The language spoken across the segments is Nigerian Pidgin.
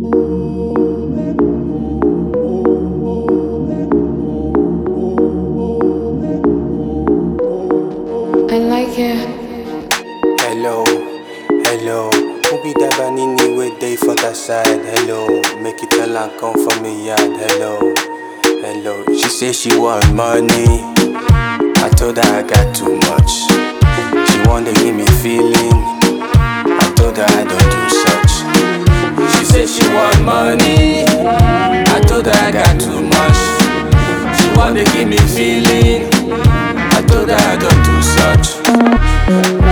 I like it. Hello, hello. Who be that banini with day for that side? Hello, make it tell and come for me yard. Hello, hello. She say she want money. I told her I got too much. She wanna give me feeling. I told her I don't do such. She say she want money. I told her I got too much. She wanna give me feeling. I told her I don't do such.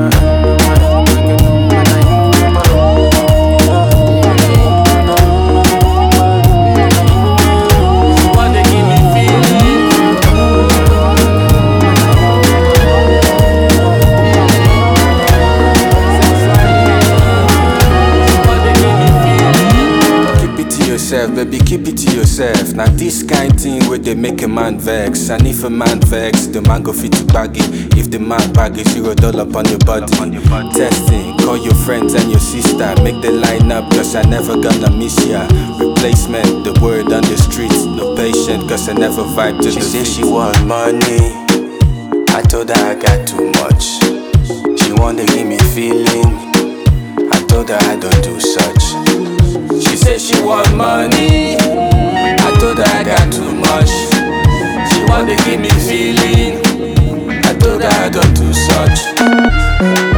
Baby, keep it to yourself. Now this kind thing where they make a man vex. And if a man vex, the man go fit to bag it. If the man bag it, $0 on your body. Testing, call your friends and your sister. Make the line up, cause I never gonna miss ya. Replacement, the word on the streets. No patient, cause I never vibe to the beat. She say she want money. I told her I got too much. She wanna give me feeling. I told her I don't do such. She said she want money. I told her I got too much. She wanna give me feeling. I told her I don't do such.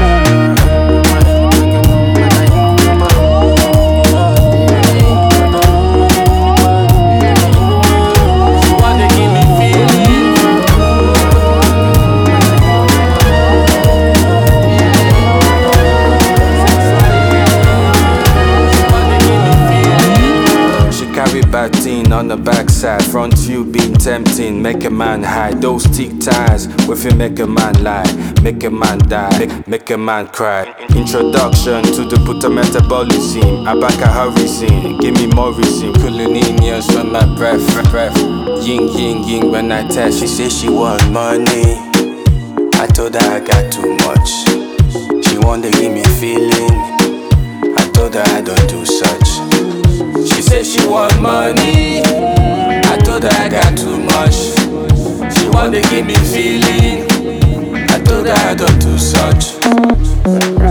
Bad thing on the backside, front view being tempting, make a man hide. Those thick ties, with you make a man lie, make a man die, make a man cry. Introduction to the puta metabolism, Abaka hurricane, give me more reason. Culinius on my breath, ying ying ying when I test. She say she want money. I told her I got too much. She wanna give me feeling. I told her I don't do such. She said she want money. I told her I got too much. She wanna give me feeling. I told her I don't do such.